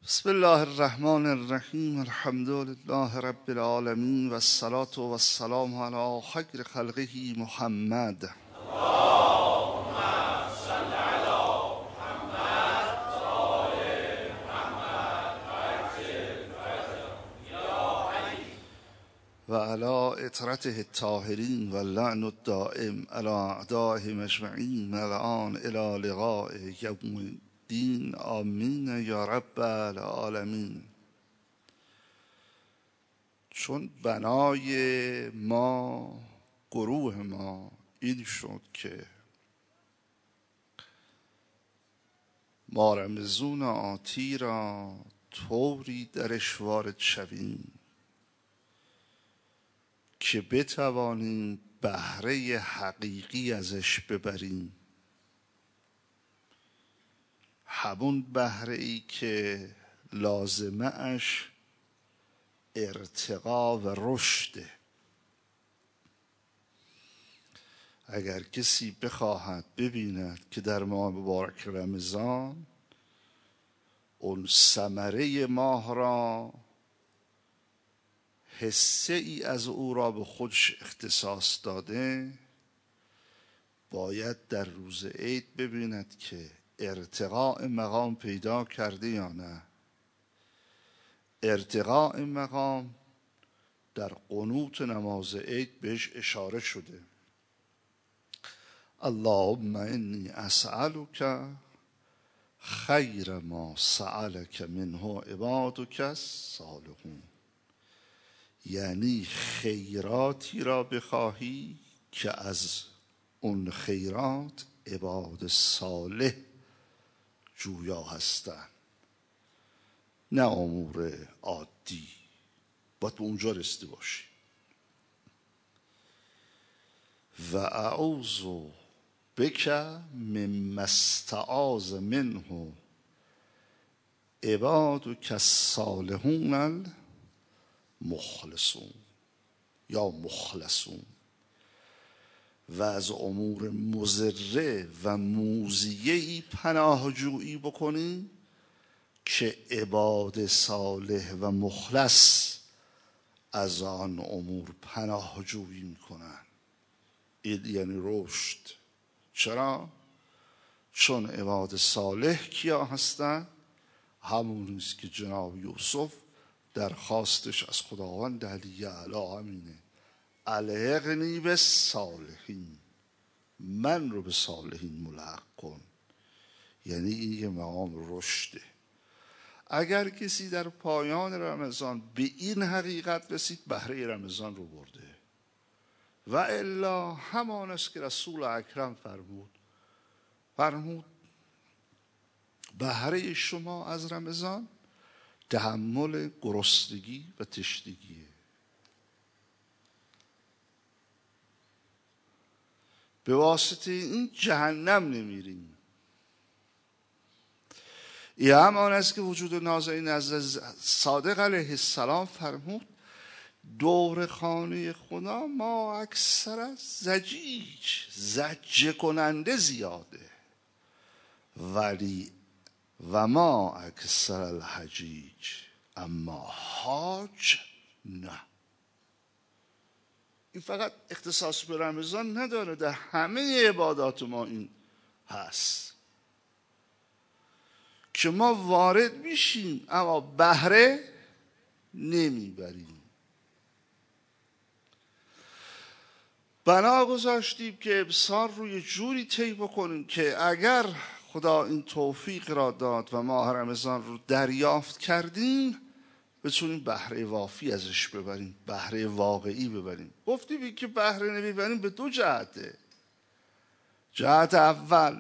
بسم الله الرحمن الرحیم. الحمد لله رب العالمین و الصلاة و السلام علی خیر خلقه محمد. و علی اطرته الطاهرین و اللعن الدائم علی اعدائهم اجمعین الان الی لقاء یوم الدین. آمین یا رب العالمین. چون بنای ما، گروه ما این شد که ما رمضان آتی را طوری درش وارد شویم که بتوانیم بهره حقیقی ازش ببریم، همون بهره ای که لازمه اش ارتقا و رشده. اگر کسی بخواهد ببیند که در ماه مبارک رمضان اون ثمره ماه را، حصه ای از او را به خودش اختصاص داده، باید در روز عید ببیند که ارتقاء مقام پیدا کرده یا نه. ارتقاء مقام در قنوت نماز عید بهش اشاره شده. اللهم انی اسألک خیر ما سألک منه عبادک الصالحون، یعنی خیراتی را بخواهی که از اون خیرات عباد صالح جویا هستند، نه امور عادی. باید به اونجا رسیده باشی. و اعوذ بک مما استعاذ منه عبادک الصالحون المخلصون یا مخلصون، و از امور مضره و موذیه‌ای پناهجویی بکنی که عباد صالح و مخلص از آن امور پناهجویی میکنن. این یعنی رشد. چرا؟ چون عباد صالح کیا هستن؟ همونیست که جناب یوسف درخواستش از خداوند علی اعلی همینه: الحقنی بالصالحین، من رو به صالحین ملحق کن. یعنی این یه مقام رشده. اگر کسی در پایان رمضان به این حقیقت رسید، بهره رمضان رو برده. و الا همان است که رسول اکرم فرمود بهره شما از رمضان تحمل گرسنگی و تشنگیه. به واسطه این جهنم نمیریم. این همان است که وجود نازنین از صادق علیه السلام فرمود دور خانه خدا ما اکثر زجه کننده زیاده، ولی و ما اکثر الحجیج، اما حاج نه. این فقط اختصاص به رمضان نداره، در همه عبادات ما این هست که ما وارد میشیم اما بهره نمیبریم. بنا گذاشتیم که ابصار روی جوری طی بکنیم که اگر خدا این توفیق را داد و ماه رمضان رو دریافت کردیم، بتونیم بهره وافی ازش ببریم، بهره واقعی ببریم. گفتیم که بهره نمیبریم به دو جهته. جهت اول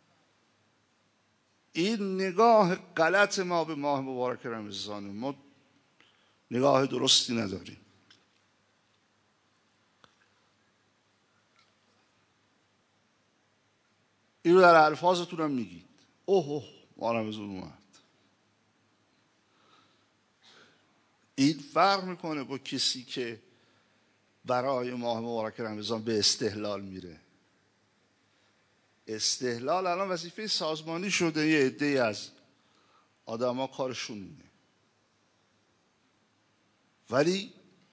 این نگاه غلط ما به ماه مبارک رمضان، ما نگاه درستی نداریم. این رو در الفاظتون هم میگید: اوه ماه رمضان اومد. این فرق میکنه با کسی که برای ماه مبارک رمضان به استهلال میره. استهلال الان وظیفه سازمانی شده. یه عده‌ای از آدم ها کارشون اینه. ولی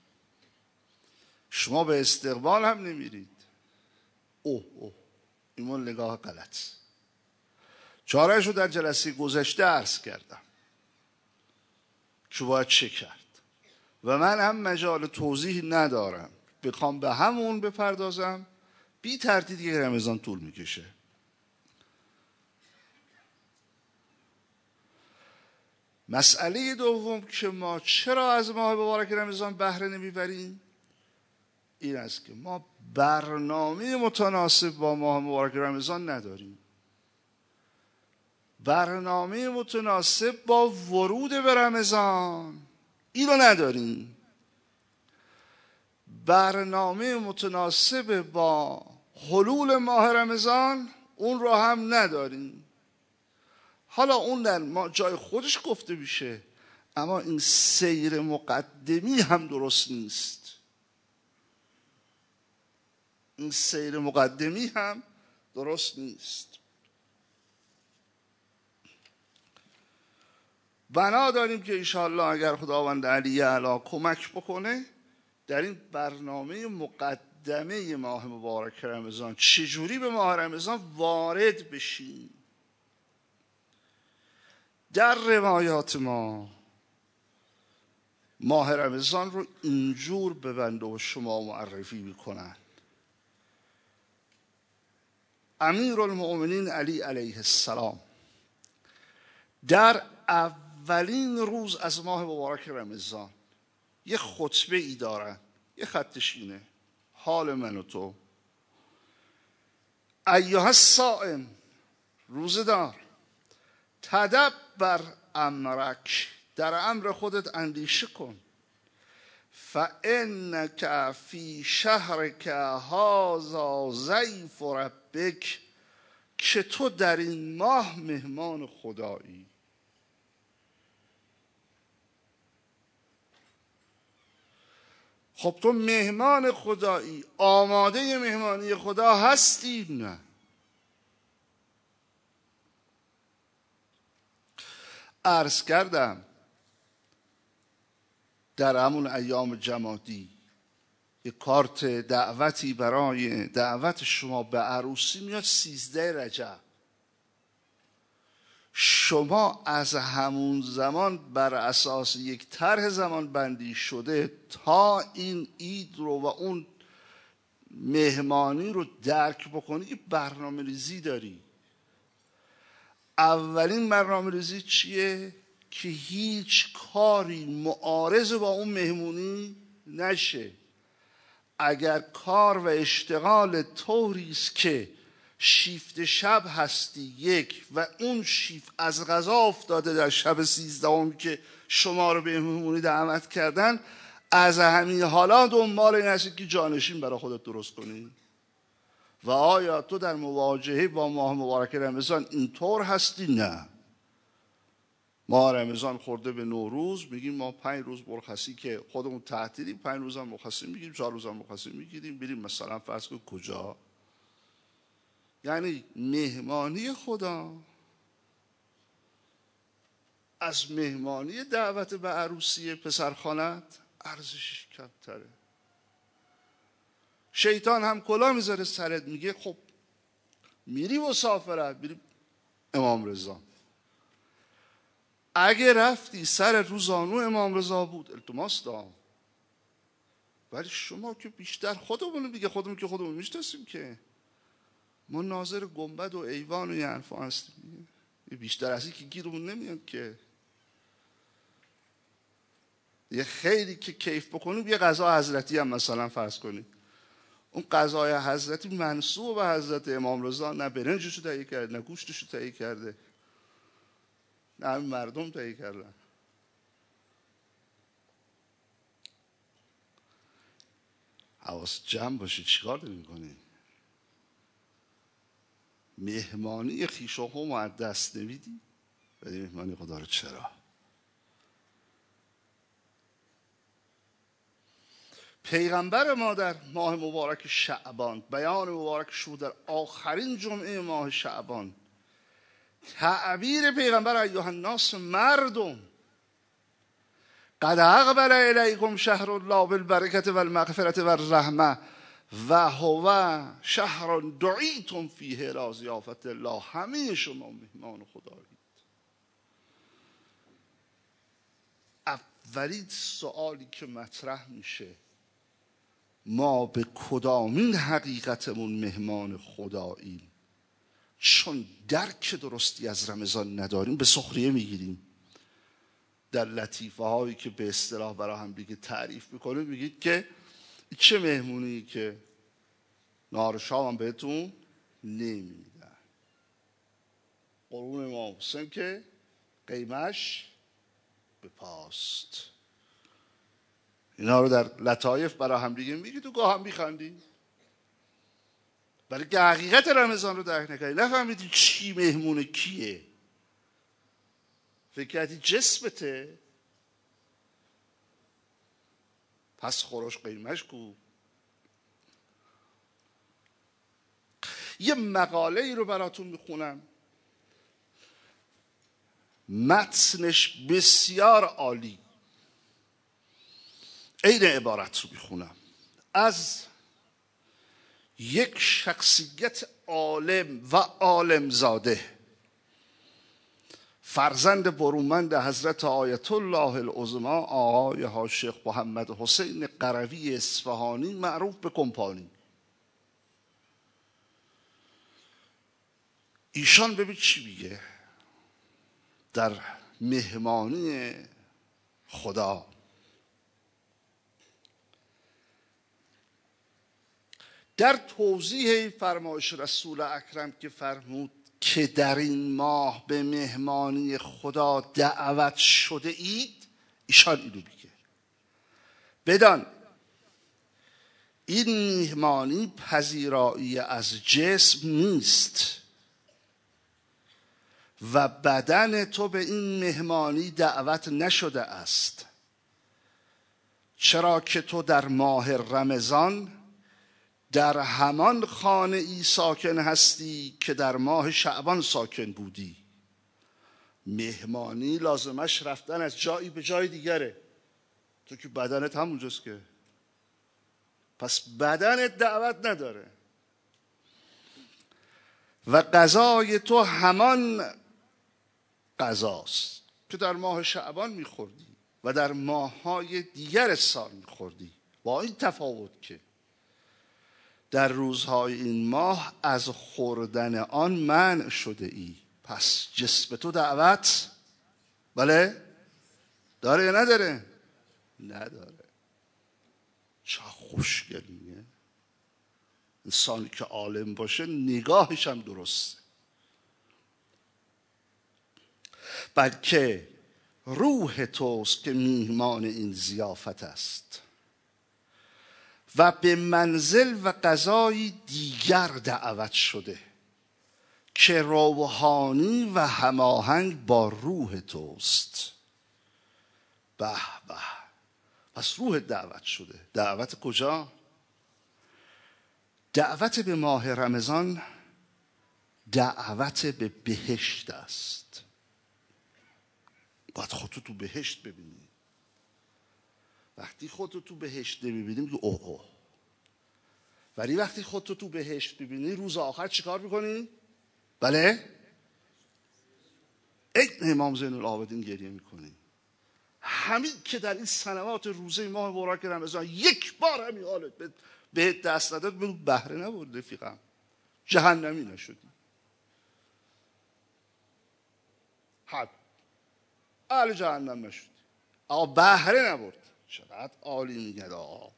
شما به استقبال هم نمیرید. اوه این نگاه غلط. چاره‌اش رو در جلسه گذشته عرض کردم که باید چه کرد و من هم مجال توضیح ندارم، بخوام به همون بپردازم بی تردید که رمضان طول میکشه. مسئله دوم که ما چرا از ماه مبارک رمضان بهره نمیبریم این است که ما برنامه متناسب با ماه مبارک رمضان نداریم. برنامه متناسب با ورود به رمضان اینو نداریم. برنامه متناسب با حلول ماه رمضان اون رو هم نداریم. حالا اون در جای خودش گفته میشه، اما این سیر مقدمی هم درست نیست. این سیر مقدمی هم درست نیست. بنا داریم که انشاءالله اگر خداوند علی اعلی کمک بکنه در این برنامه مقدمه ماه مبارک رمضان چجوری به ماه رمضان وارد بشیم. در روایات ما ماه رمضان رو اینجور به بنده و شما معرفی میکنن. امیرالمؤمنین علی علیه السلام در اولین روز از ماه مبارک رمضان یه خطبه ای دارن، یه خطش اینه: حال من و تو ایها الصائم، روزه‌دار، تدبر امرک، در امر خودت اندیشه کن، فانک فی شهرک هذا ضیف ربک، که تو در این ماه مهمان خدایی. خب تو مهمان خدایی، آماده مهمانی خدا هستی؟ نه. عرض کردم در همون ایام جمادی یک کارت دعوتی برای دعوت شما به عروسی میاد 13 رجب. شما از همون زمان بر اساس یک طرح زمان بندی شده تا این عید رو و اون مهمانی رو درک بکنی که برنامه ریزی داری. اولین برنامه ریزی چیه؟ که هیچ کاری معارض با اون مهمونی نشه. اگر کار و اشتغال طوریست که شیفت شب هستی یک و اون شیفت از قضا افتاده در شب 13 که شما رو به مهمونی دعوت کردن، از همین حالا دنبال این هستی که جانشین برای خودت درست کنی. و آیا تو در مواجهه با ماه مبارک رمضان اینطور هستی؟ نه. ماه رمضان خورده به نوروز، میگیم ما 5 روز مرخصی که خودمون تعطیلیم، 5 روز هم مرخصی میگیریم، 4 روز هم مرخصی میگیریم، بریم مثلا فرض کن کجا؟ یعنی مهمانی خدا از مهمانی دعوت به عروسی پسرخالت ارزشش کمتره. شیطان هم کلا میذاره سرت، میگه خب میری مسافرت، میری امام رضا، اگه رفتی سر رو زانو امام رضا بود التماس دام. ولی شما که بیشتر خودمون میگه، خودمون که خودمون میشناسیم که ما ناظر گنبد و ایوان و یه حرفا هستیم، بیشتر از این که گیرمون نمیاد که. یه خیلی که کیف بکنیم یه غذا حضرتی هم مثلا فرض کنیم، اون غذای حضرتی منسوب به حضرت امام رضا، نه برنجشو تهیه کرده، نه گوشتشو تهیه کرده، نه همین مردم تهیه کردن. حواس جمع باشه، چیکار داری میکنی؟ مهمانی خویش و قوم از دست نمیدی؟ ولی مهمانی خدا رو چرا؟ پیغمبر ما در ماه مبارک شعبان، بیان مبارک شو در آخرین جمعه ماه شعبان، تعبیر پیغمبر ایها الناس مردم قد اقبل الیکم شهر الله بالبرکة و المغفرة و الرحمه و هو شهر دعیتم فیه الی ضیافة الله. همه شما مهمان خدایید. اولین سوالی که مطرح میشه ما به کدامین حقیقتمون مهمان خداییم؟ چون درک درستی از رمضان نداریم به سخریه میگیریم. در لطیفه هایی که به اصطلاح برای هم دیگه تعریف میکنه میگید که چه مهمونی که نهار شام هم بهتون نمیدن. قربون امام حسین که قیمش به پاست. اینا رو در لطایف برای هم دیگه میگید و گاه هم میخندید، برای که حقیقت رمضان رو درک نکردید. نفهمیدید چی مهمون کیه. فکر کردی جسمته، پس خورش قیمش کو. یه مقاله ای رو براتون میخونم، متنش بسیار عالی. عین عبارت رو میخونم از یک شخصیت عالم و عالمزاده، فرزند برومند حضرت آیت الله العظمی آقای حاج شیخ محمد حسین قروی اصفهانی معروف به کمپانی. ایشان ببین چی میگه در مهمانی خدا. در توضیح فرمایش رسول اکرم که فرمود که در این ماه به مهمانی خدا دعوت شده اید، ایشان اینو میگه بدان این مهمانی پذیرایی از جسم نیست و بدن تو به این مهمانی دعوت نشده است، چرا که تو در ماه رمضان در همان خانه ای ساکن هستی که در ماه شعبان ساکن بودی. مهمانی لازمش رفتن از جایی به جای دیگره، تو که بدنت همونجاست که، پس بدنت دعوت نداره. و غذای تو همان غذاست که در ماه شعبان میخوردی و در ماه‌های دیگر سال میخوردی، با این تفاوت که در روزهای این ماه از خوردن آن منع شده ای. پس جسم تو دعوت بله داره یا نداره؟ نداره. چه خوشگل میگه. انسانی که عالم باشه نگاهش هم درسته. بلکه روح توست که میهمان این ضیافت است و به منزل و غذای دیگر دعوت شده که روحانی و هماهنگ با روح توست. به به. پس روح دعوت شده. دعوت کجا؟ دعوت به ماه رمضان دعوت به بهشت است. باید خودتو تو بهشت ببینی. وقتی خودتو تو بهشت نمیبینی میگی اوه اوه. ولی وقتی خودتو تو بهشت ببینی روز آخر چیکار میکنی؟ بله؟ این امام زین العابدین گریه میکنی. همین که در این سنوات روزه ماه مبارک رمضان یک بار همین حالت به دست نداد، بگو بهره نبود رفیقم، جهنمی نشدی. حد اهل جهنم نشدی، آقا بهره نبود. چقدر عالی میگه آقا.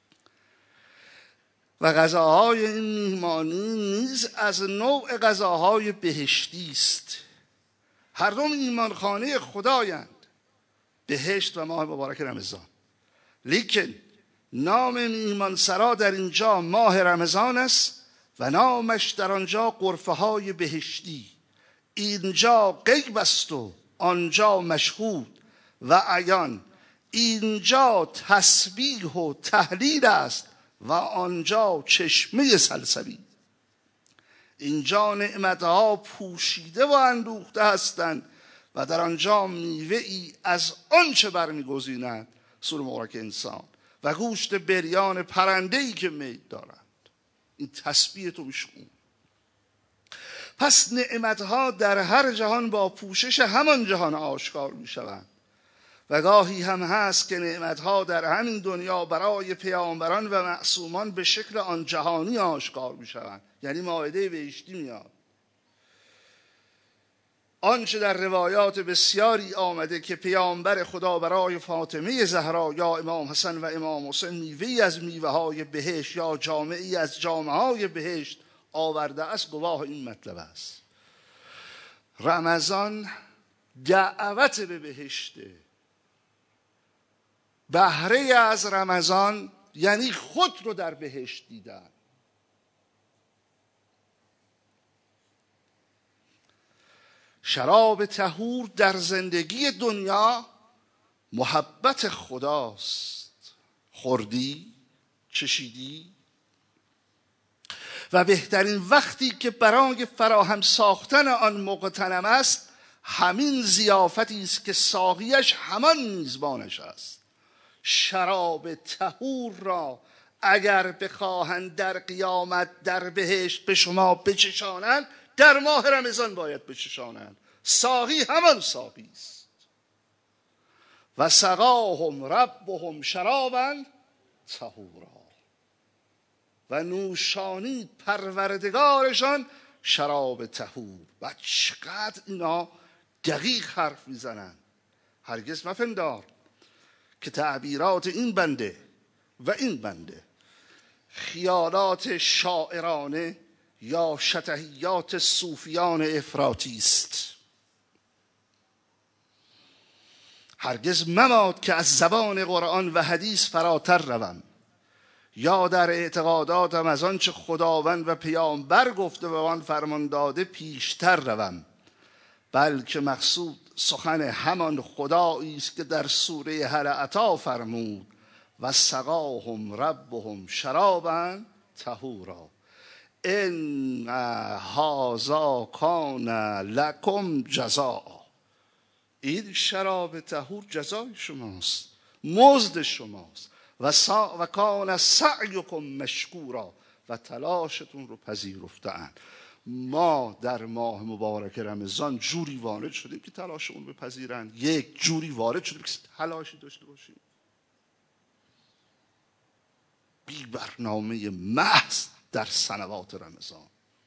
و غذاهای این میهمانی نیز از نوع غذاهای بهشتی است. هر دو میهمانخانه خدایند، بهشت و ماه مبارک رمضان. لیکن نام میهمانسرا در اینجا ماه رمضان است و نامش در آنجا غرفه های بهشتی. اینجا غیب است و آنجا مشهود و عیان. اینجا تسبیح و تهلیل است و آنجا چشمه سلسبیل. اینجا نعمتها پوشیده و اندوخته هستند و در آنجا میوه ای از آنچه برمیگزینند سوره مبارک انسان و گوشت بریان پرنده‌ای که میل دارند. این تسبیح تو بشکن. پس نعمتها در هر جهان با پوشش همان جهان آشکار میشوند و گاهی هم هست که نعمتها در همین دنیا برای پیامبران و معصومان به شکل آن جهانی آشکار میشوند. یعنی مائده بهشتی میاد. آنچه در روایات بسیاری آمده که پیامبر خدا برای فاطمه زهرا یا امام حسن و امام حسین میوه‌ای از میوه‌های بهشت یا جامعی از جامه‌های بهشت آورده است گواه این مطلب است. رمضان دعوت به بهشته. بهره از رمضان یعنی خود رو در بهشت دیدن. شراب طهور در زندگی دنیا محبت خداست. خوردی، چشیدی و بهترین وقتی که برای فراهم ساختن آن مغتنم است همین ضیافتی است که ساقیش همان میزبانش است. شراب طهور را اگر بخواهند در قیامت در بهشت به شما بچشانند در ماه رمضان باید بچشانند. ساقی همان ساقی است. و سقاهم ربهم شرابا طهورا و نوشانید پروردگارشان شراب طهور. و چقدر اینا دقیق حرف میزنن. هرگز مپندار که تعبیرات این بنده و این بنده خیالات شاعرانه یا شطحیات صوفیان افراطی است. هرگز مماد که از زبان قرآن و حدیث فراتر روم یا در اعتقاداتم از آنچه خداوند و پیامبر گفته و آن فرمان داده پیشتر روم، بلکه مقصود سخن همان خدایی است که در سوره هل اتی فرمود و سقاهم ربهم شرابا طهورا ان هذا کان لکم جزاء. این شراب طهور جزای شماست، مزد شماست. و کان سعیکم مشکورا و تلاشتون رو پذیرفته‌اند. ما در ماه مبارک رمضان جوری وارد شدیم که تلاشمون بپذیرن، یک جوری وارد شدیم که تلاشی داشته باشیم. بی برنامه محض در سنوات رمضان.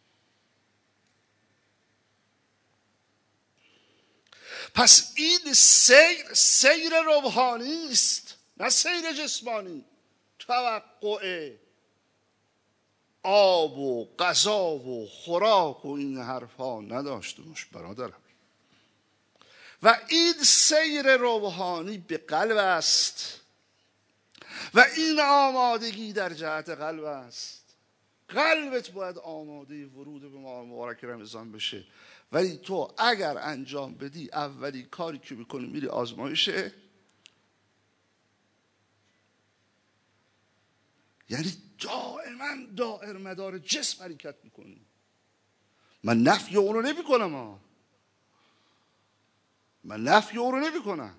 پس این سیر روحانی است، نه سیر جسمانی. توقع آب و غذا و خوراک و این حرفا نداشته باش برادرم. و این سیر روحانی به قلب است و این آمادگی در جهت قلب است. قلبت باید آماده ورود به ماه مبارک رمضان بشه. ولی تو اگر انجام بدی اولی کاری که میکنی میری آزمایشه، یعنی دائما دائر مدار جسم حرکت میکنی. من نفی اونو نمی کنم،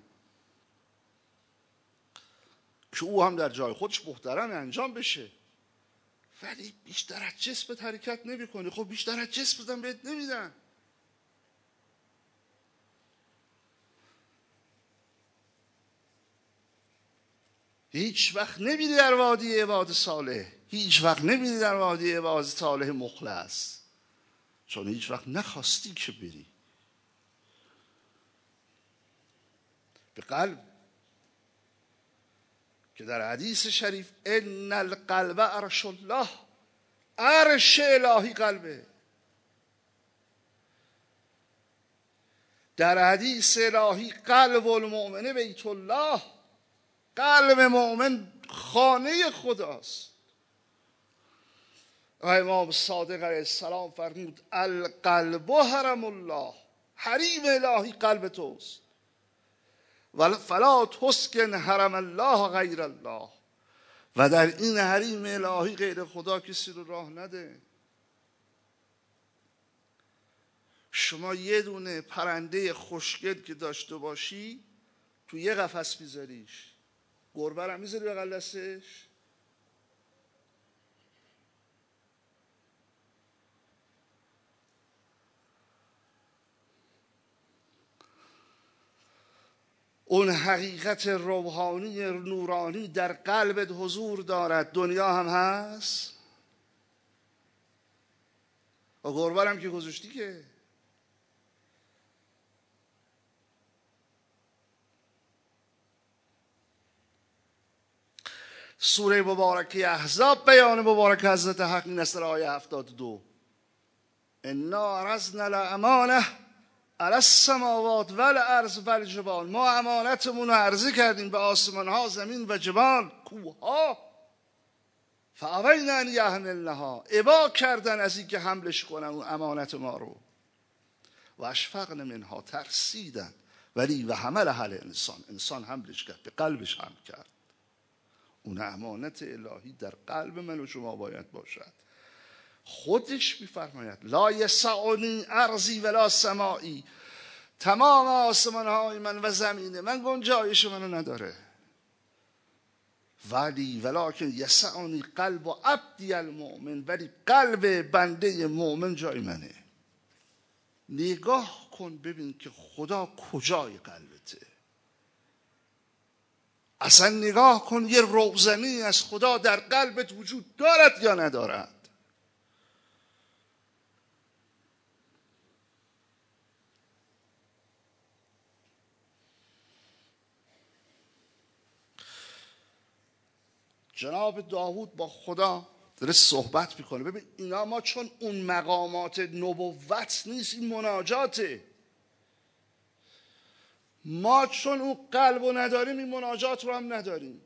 که او هم در جای خودش محترم انجام بشه، ولی بیشتر از جسمت حرکت نمی کنی. خب بیشتر از جسمت هم بهت نمیدن. هیچ وقت نمیری در وادی عباد صالح، هیچ وقت نمیری در وادی عباد صالح مخلص، چون هیچ وقت نخواستی که بری. به قلب که در حدیث شریف ان القلب عرش الله، عرش الهی قلبه. در حدیث الهی قلب المؤمن بیت الله، قلب مؤمن خانه خداست. و امام صادق علیه السلام فرمود القلب حرم الله، حریم الهی قلب توست. فلا تسکن حرم الله غیر الله، و در این حریم الهی غیر خدا کسی رو راه نده. شما یه دونه پرنده خوشگل که داشته باشی تو یه قفس میذاریش، گربه رو میذاری بغل دستش؟ اون حقیقت روحانی نورانی در قلبت حضور دارد، دنیا هم هست و گربه هم که گذاشتی که. سوره مبارکه احزاب بیان مبارک حضرت حق این است در آیه 72: انا عرضنا الامانه علی السماوات والارض والجبال. ما امانتمون رو عرضه کردیم به آسمان ها، زمین و جبال، کوه ها. فابین ان یحملنها، ابا کردن از این که حملش کنن اون امانت ما رو. و اشفقن منها، ترسیدن. ولی و حملها الانسان، انسان حملش کرد، به قلبش حمل کرد. اون امانت الهی در قلب من و شما باید باشد. خودش میفرماید لا یسعنی ارضی ولا سمائی، تمام آسمان های من و زمین من گنجایش منو نداره. ولی ولکن یسعنی قلب عبدی المؤمن، ولی قلب بنده مؤمن جای منه. نگاه کن ببین که خدا کجای قلبته. اصلا نگاه کن یه روزنی از خدا در قلبت وجود دارد یا ندارد. جناب داوود با خدا داره صحبت میکنه. ببین اینا ما چون اون مقامات نبوت نیست، این مناجاته. ما چون اون قلب رو نداریم این مناجات رو هم نداریم.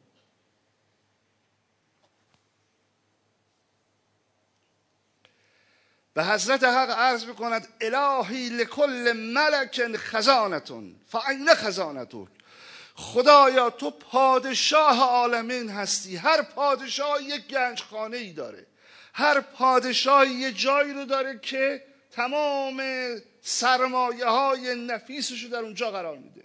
به حضرت حق عرض میکند الهی لکل ملک خزانتون فاین خزانتک. خدایا تو پادشاه عالمین هستی. هر پادشاه یک گنج خانه ای داره، هر پادشاه یه جایی رو داره که تمام سرمایه های نفیسش رو در اونجا قرار میده.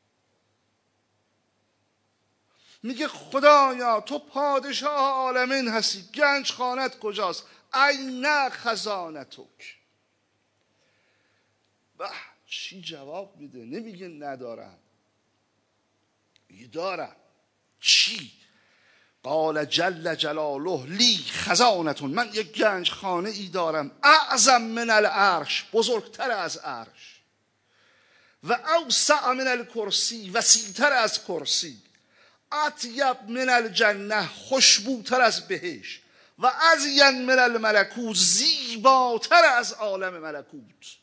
میگه خدایا تو پادشاه عالمین هستی، گنج خانت کجاست؟ این خزانتک. چی جواب میده؟ نمیگه ندارم، میگه دارم. چی؟ قال جل جلاله لی خزانتون، من یک گنج خانه ای دارم اعظم من العرش، بزرگتر از عرش، و اوسع من الکرسی، وسیعتر از کرسی، اطیب من الجنه، خوشبوتر از بهشت، و ازین من الملکوت، زیباتر از عالم ملکوت.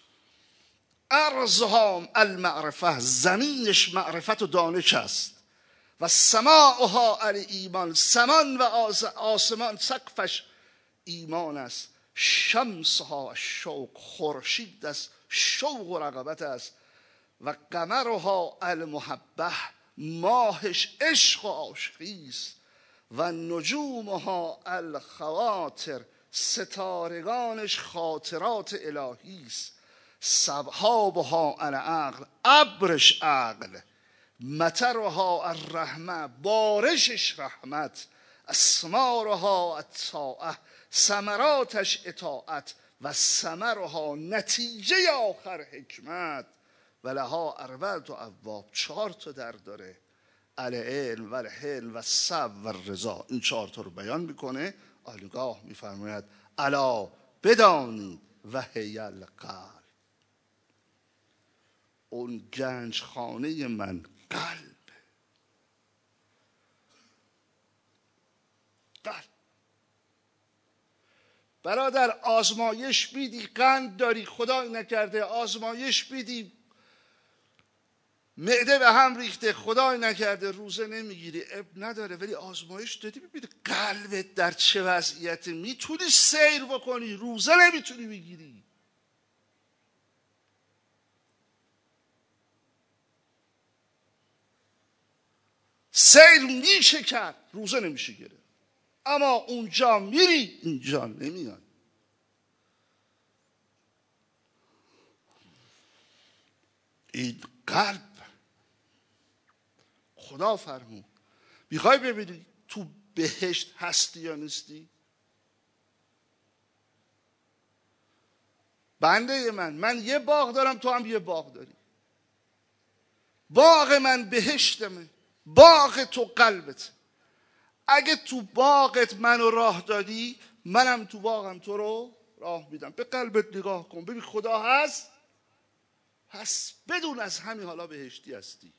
ارضها المعرفه، زمینش معرفت و دانش است. و سماعها الایمان، سمان و آسمان سقفش ایمان است. شمسها الشوق، خورشید است شوق و رغبت است. و قمرها المحبه، ماهش عشق و عاشقی است. و نجومها الخواطر، ستارگانش خاطرات الهی است. سحابها العقل، ابرش عقل. مطرها الرحمه، بارشش رحمت. اسمارها الطاعه، ثمراتش اطاعت. و ثمرها، نتیجه آخر حکمت. و لها اربعة ابواب، 4 تا در داره: العلم و الحلم و الصبر و الرضا. این 4 تا رو بیان میکنه. آنگاه میفرماید الا بدانید و هی القلب، اون گنج خانه من قلب. برادر آزمایش بیدی قند داری، خدای نکرده آزمایش بیدی معده به هم ریخته، خدای نکرده روزه نمیگیری، اب نداره، ولی آزمایش دادی ببینی قلبت در چه وضعیتی، میتونی سیر بکنی، روزه نمیتونی بگیری. سیر میشه کرد، روزه نمیشه گرفت. اما اونجا میری اینجا نمیاد. این قلب خدا فرمود میخوای ببینی تو بهشت هستی یا نیستی؟ بنده من یه باغ دارم، تو هم یه باغ داری. باغ من بهشتمه، باغ تو قلبت. اگه تو باغت منو راه دادی، منم تو باغم تو رو راه میدم. به قلبت نگاه کن، ببین خدا هست. پس بدون از همین حالا بهشتی هستی.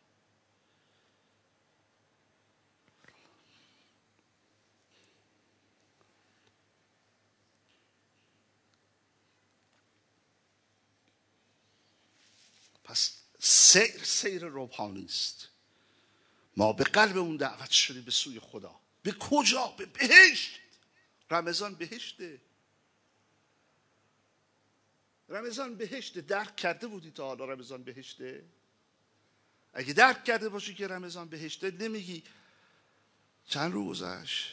پس سیر روحانی است. ما به قلبمون دعوت شدیم به سوی خدا. به کجا؟ به بهشت. رمضان بهشته. رمضان بهشته. درک کرده بودی تا حالا رمضان بهشته؟ اگه درک کرده باشی که رمضان بهشته، نمیگی چند رو گذشت،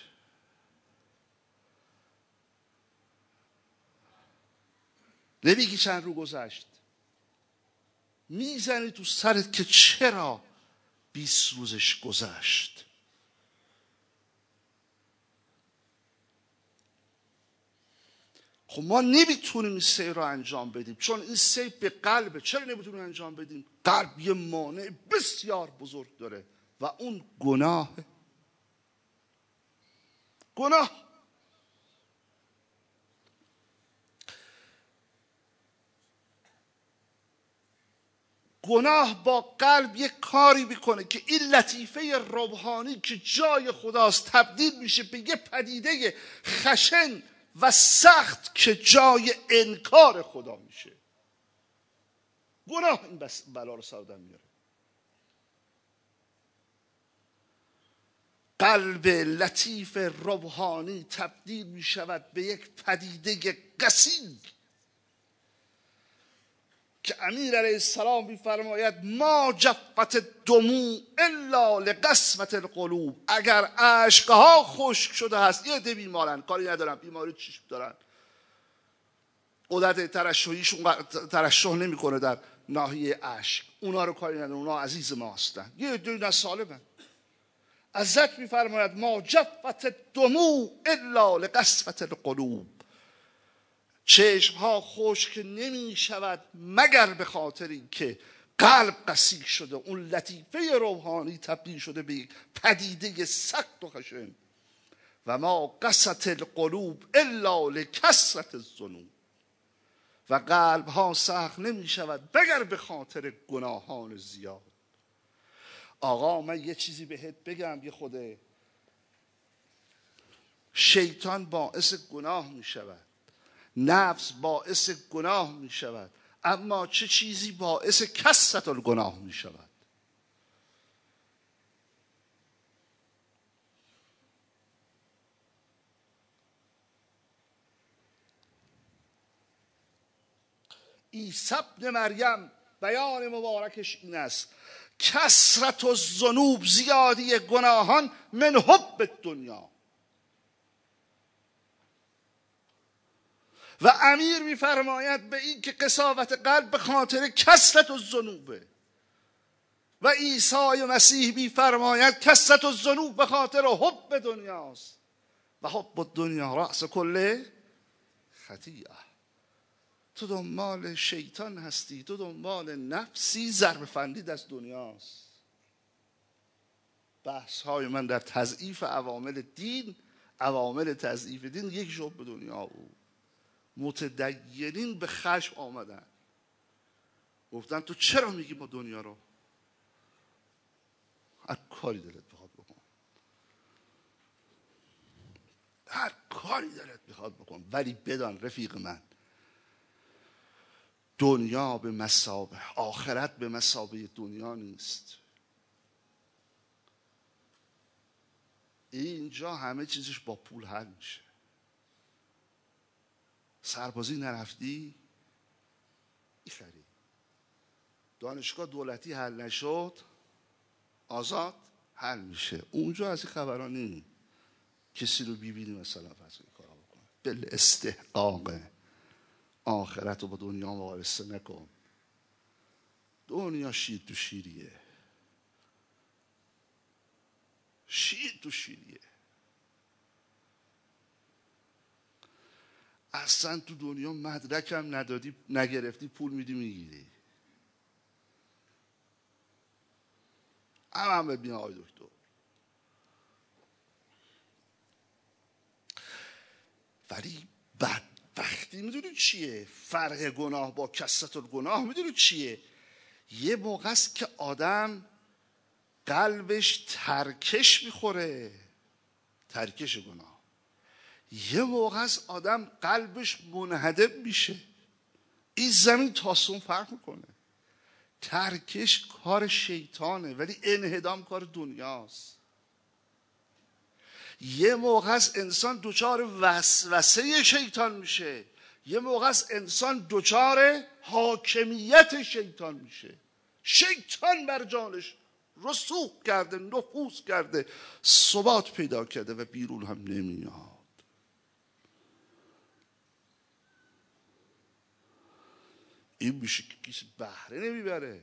نمیگی چند رو گذشت، میزنی تو سرت که چرا 20 روزش گذشت. خب ما نمیتونیم این سیر رو انجام بدیم چون این سیر به قلبه. چرا نمیتونیم انجام بدیم؟ قلب یه مانع بسیار بزرگ داره و اون گناه. گناه با قلب یک کاری میکنه که این لطیفه روحانی که جای خداست تبدیل میشه به یه پدیده خشن و سخت که جای انکار خدا میشه. گناه این بلا رو سر آدم میاره. قلب لطیف روحانی تبدیل میشود به یک پدیده قسیگ که امیر علیه السلام میفرماید ما جفت دموع الا لقسوة القلوب. اگر اشکها خشک شده هست، یه عده بیمارن کاری ندارن، بیماری چشم دارن، قدرت ترشحیشون ترشح نمیکنه در ناحیه اشک، اونا رو کاری ندارن، اونا عزیز ما هستن. یه عده اینا سالمن. حضرت میفرماید ما جفت دموع الا لقسوة القلوب. چشم ها خشک نمی شود مگر به خاطر اینکه قلب قسیگ شده، اون لطیفه روحانی تبدیل شده به یک پدیده سخت و خشن. و ما قست القلوب الا لکثرة الذنوب. و قلب ها سخت نمی شود مگر به خاطر گناهان زیاد. آقا من یه چیزی بهت بگم، یه خوده شیطان باعث گناه می شود، نفس باعث گناه می شود، اما چه چیزی باعث کثرت الگناه می شود؟ عیسی ابن مریم بیان مبارکش این است: کثرت الذنوب، زیادی گناهان، من حب دنیا. و امیر میفرماید به این که قساوت قلب به خاطر کثرت الذنوبه. و عیسی مسیح میفرماید کثرت الذنوب به خاطر حب دنیاست و حب الدنیا رأس کل خطیئه. تو دنبال شیطان هستی، تو دنبال نفسی، ضرب فندید از دنیاست. بحث های من در تضعیف عوامل دین، عوامل تضعیف دین، یک جوب به دنیا بود. متدینین به خشم آمدن، گفتن تو چرا میگی ما دنیا رو؟ هر کاری دلت بخواد بکن، هر کاری دلت بخواد بکن، ولی بدان رفیق من، دنیا به مثابه، آخرت به مثابه دنیا نیست. اینجا همه چیزش با پول حل میشه. سربازی نرفتی میخری، دانشگاه دولتی حل نشد آزاد حل میشه. اونجا از این خبران نیم. کسی رو ببینی مثلا فضل کارا بکنه، بل استحقاق آخرت رو با دنیا مقایسه نکن. دنیا شیر تو شیریه، شیر تو شیریه. اصلا تو دنیا مدرکم ندادی نگرفتی پول میدی میگیری. هم ببین آقای دکتر، ولی بدبختی میدونی چیه؟ فرق گناه با کثرت الگناه میدونی چیه؟ یه موقع است که آدم قلبش ترکش میخوره، ترکش گناه. یه موقع است آدم قلبش منهدم میشه. این زمین تا آسمون فرق میکنه. ترکش کار شیطانه ولی انهدام کار دنیاست. یه موقع است انسان دچار وسوسه شیطان میشه، یه موقع است انسان دچار حاکمیت شیطان میشه. شیطان بر جانش رسوخ کرده، نفوذ کرده، ثبات پیدا کرده و بیرون هم نمیاد. این میشه که کسی بهره نمیبره.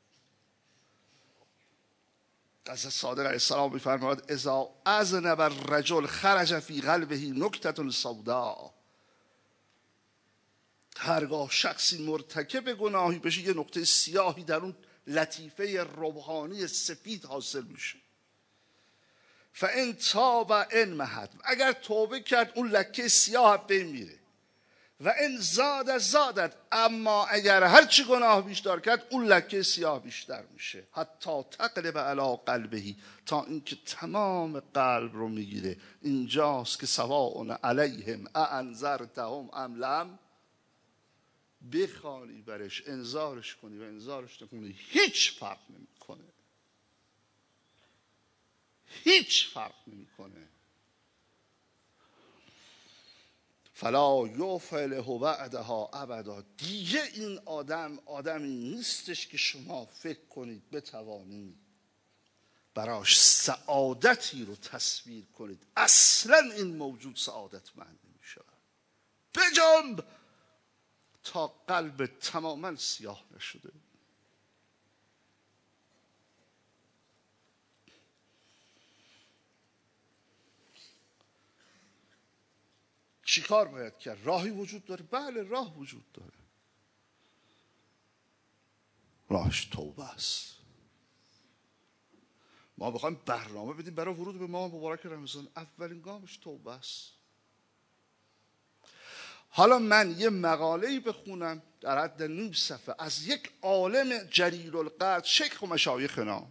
از صادق علیه السلام میفرماید اذا اذنب الرجل خرج فی قلبه نکتة سوداء. هرگاه شخصی مرتکب گناهی بشه یه نقطه سیاهی در اون لطیفه روحانی سفید حاصل میشه. فان تاب ان محد، اگر توبه کرد اون لکه سیاه بین میره. و ان زادت، اما اگر هرچی گناه بیشتر کرد اون لکه سیاه بیشتر میشه. حتی تقلب علی قلبه، تا اینکه تمام قلب رو میگیره. اینجاست که سواء علیهم اانذرتهم ام لم، بخوانی برش، انذارش کنی و انذارش نکنی، هیچ فرق نمیکنه، هیچ فرق نمیکنه. فلا یفلح بعدها ابدا. دیگه این آدمی نیستش که شما فکر کنید بتوانید براش سعادتی رو تصویر کنید. اصلا این موجود سعادتمند نمیشه. بجنب تا قلب تماما سیاه نشده. چی کار باید کرد؟ راهی وجود داره؟ بله راه وجود داره. راهش توبه است. ما بخوایم برنامه بدیم برای ورود به ماه مبارک رمضان، اولین گامش توبه است. حالا من یه مقاله‌ای بخونم در حد نیم صفحه از یک عالم جلیل القدر، شیخ و مشایخنا،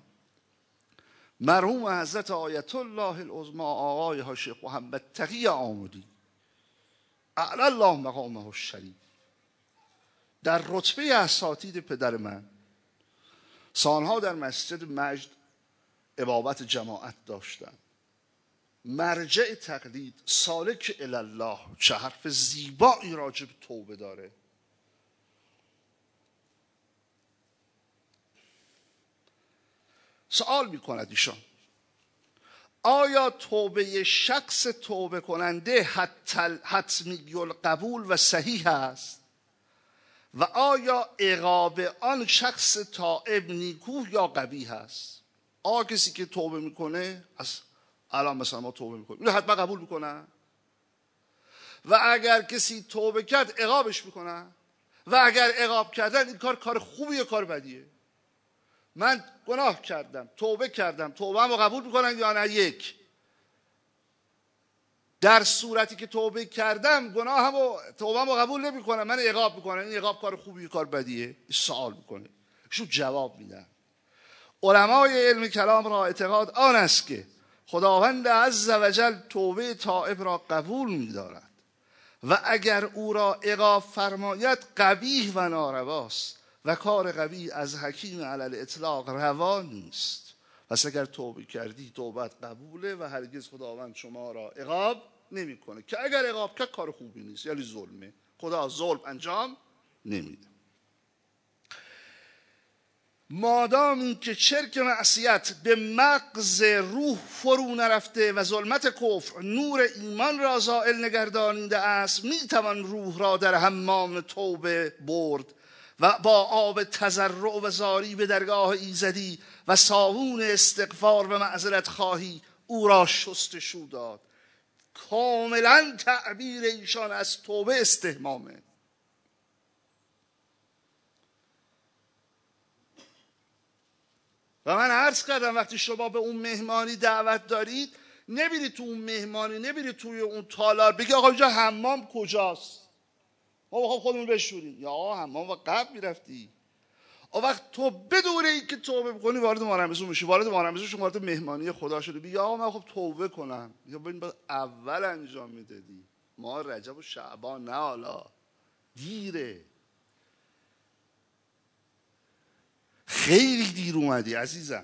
مرحوم حضرت آیت الله العظمی آقای شیخ محمد تقی آمدی اعلی الله مقامه الشریف، در رتبه اساتید پدر من، سالها در مسجد مجد امامت جماعت داشتن، مرجع تقلید، سالک الی الله. چه حرف زیبایی راجع به توبه داره. سوال میکند ایشان آیا توبه شخص توبه کننده حتمی القبول و صحیح است و آیا عقاب آن شخص تائب نیکو یا قبیح است؟ آیا کسی که توبه میکنه، از الان مثلا ما توبه میکنیم، اینو حتما قبول میکنن؟ و اگر کسی توبه کرد عقابش میکنن؟ و اگر عقاب کردن این کار خوبیه یا کار بدیه؟ من گناه کردم، توبه کردم، توبه هم قبول میکنن یا نه؟ یک، در صورتی که توبه کردم توبه هم قبول نمیکنن، من عقاب میکنن، این عقاب کار خوبیه کار بدیه؟ سوال میکنه، شو جواب میدن. علمای علم کلام را اعتقاد آن است که خداوند عزوجل توبه تائب را قبول می‌دارد و اگر او را عقاب فرماید قبیح و نارواست و کار قبیح از حکیم علی الاطلاق روا نیست. پس اگر توبه کردی توبت قبوله و هرگز خداوند شما را عقاب نمی‌کنه، که اگر عقاب کرد کار خوبی نیست، یعنی ظلمه. خدا ظلم انجام نمیده. مادام این که چرک معصیت به مغز روح فرو نرفته و ظلمت کفر نور ایمان را زائل نگردانیده است، میتوان روح را در حمام توبه برد و با آب تضرع و زاری به درگاه ایزدی و صابون استغفار و معذرت خواهی او را شستشو داد. کاملا تعبیر ایشان از توبه استهمامه. و من عرض کردم وقتی شما به اون مهمانی دعوت دارید، نبیرید تو اون مهمانی، نبیرید توی اون تالار بگی آقا اینجا حمام کجاست، ما بخوام خودمون بشوریم. یا حمام و قبل میرفتی. اون وقت تو بدون اینکه توبه بکنی وارد مارمزون میشی. وارد مارمزون شما وارد مهمانی خدا شده. بگی آقا من خب توبه کنم. یا ببین باید اول انجام میدادی. ما رجب و شعبان نه، حالا دیره، خیلی دیر اومدی عزیزم.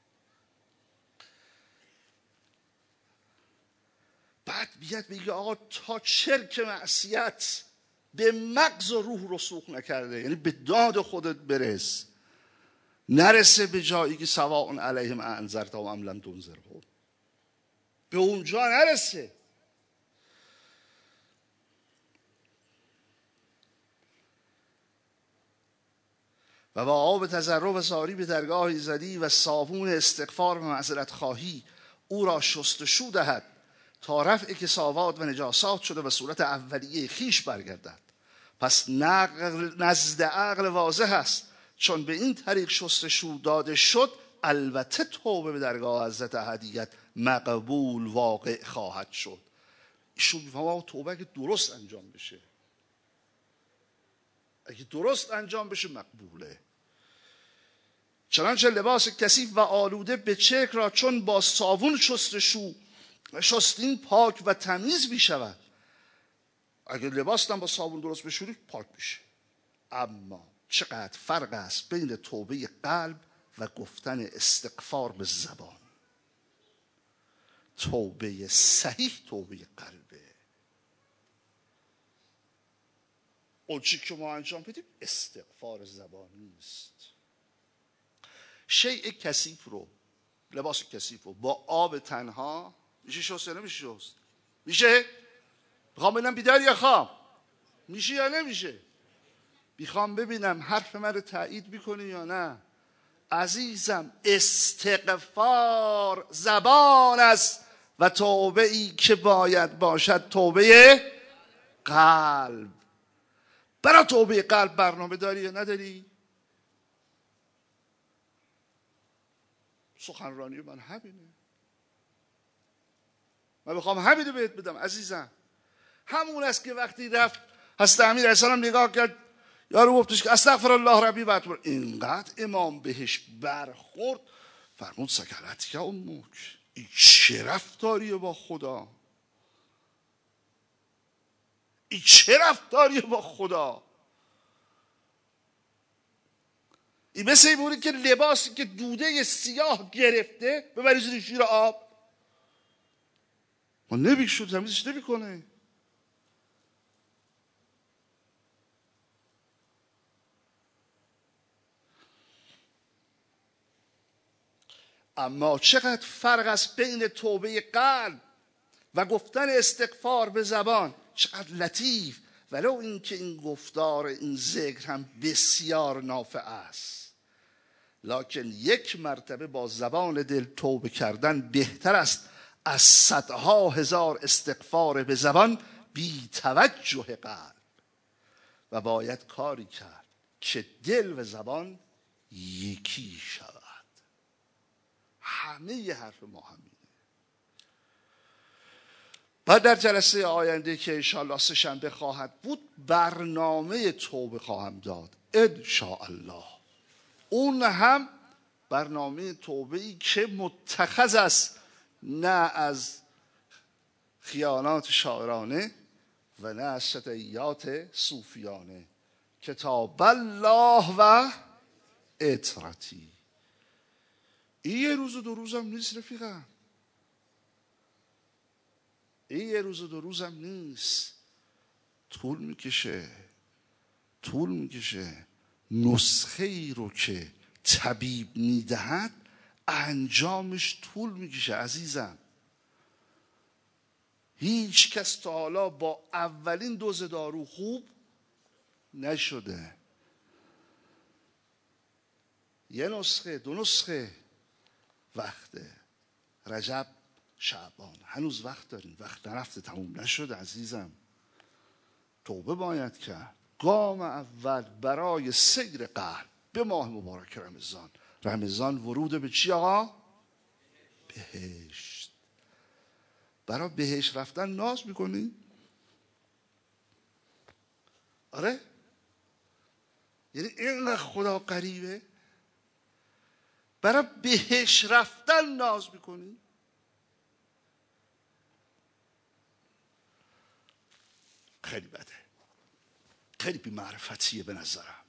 بعد بیاد بگه آقا تا چرک معصیت به مغز و روح رسوخ نکرده، یعنی به داد خودت برس، نرسه به جایی که سواء علیهم انذرتهم ام لم تنذرهم، به اونجا نرسه. و با آب تضرع و زاری به درگاه ایزدی و صابون استغفار و معذرت خواهی او را شستشو دهد تا رفع کساوات و نجاسات شده و صورت اولیه خیش برگردد. پس نزد عقل واضح است چون به این طریق شستشو داده شد البته توبه به درگاه حضرت احدیت مقبول واقع خواهد شد. ایشون میفهمه توبه اگه درست انجام بشه، اگه درست انجام بشه مقبوله. چنانچه لباس کثیف و آلوده به چرک را چون با صابون شستین پاک و تمیز می شود. اگه لباس هم با صابون درست بشوری پاک میشه. اما چقدر فرق است بین توبه قلب و گفتن استغفار به زبان. توبه صحیح توبه قلبه. اون چی که ما انجام بدیم استغفار زبانی است. شیء کثیف رو، لباس کثیف رو با آب تنها میشه شست یا نمیشه شست؟ میشه؟ میخوام ببینم بیدار یا خواب، میشه یا نمیشه؟ میخوام ببینم حرف من رو تایید میکنی یا نه. عزیزم استغفار زبان است و توبه ای که باید باشد توبه قلب. برای توبه قلب برنامه داری یا نداری؟ سخنرانی من همینه. من بخوام همینو بهت بدم عزیزم. همون است که وقتی رفت حضرت امیر علیه السلام نگاه کرد، یارو گفتش که استغفر الله ربی و اتوب. اینقدر امام بهش برخورد فرمود سکلت یا امک، این چه رفتاریه با خدا، این چه رفتاریه با خدا. این مثل این بوده که لباسی که دوده سیاه گرفته ببری زیر شیر آب، ما نمیشود تمیزش نمیکنه. اما چقدر فرق است بین توبه قلب و گفتن استغفار به زبان. چقدر لطیف. ولو اینکه این گفتار این ذکر هم بسیار نافع است، لکن یک مرتبه با زبان دل توبه کردن بهتر است از صدها هزار استغفار به زبان بی توجه قلب. و باید کاری کرد که دل و زبان یکی شود. همه ی حرف ما همینه. بعد در جلسه آینده که انشاءالله سه‌شنبه خواهد بود برنامه توبه خواهم داد انشاءالله. اون هم برنامه توبه‌ای که متخذ است نه از خیانات شاعرانه و نه از شطحیات صوفیانه. کتاب الله و اطرتی. این یه روز و دو روزم نیست رفیقم، این یه روز و دو روزم نیست. طول میکشه. نسخه ای رو که طبیب میدهد انجامش طول میکشه عزیزم. هیچ کس تا حالا با اولین دوز دارو خوب نشده. یه نسخه 2 نسخه وقته. رجب، شعبان، هنوز وقت داریم، وقت نرفته، تموم نشده عزیزم. توبه باید کرد. گام اول برای سیر قلب به ماه مبارک رمضان. رمضان ورود به چی آقا؟ بهشت. برای بهشت رفتن ناز میکنی؟ آره؟ یعنی اینقدر خدا قریبه؟ برای بهشت رفتن ناز میکنی؟ خیلی بده، خیلی بی‌معرفتیه به نظرم.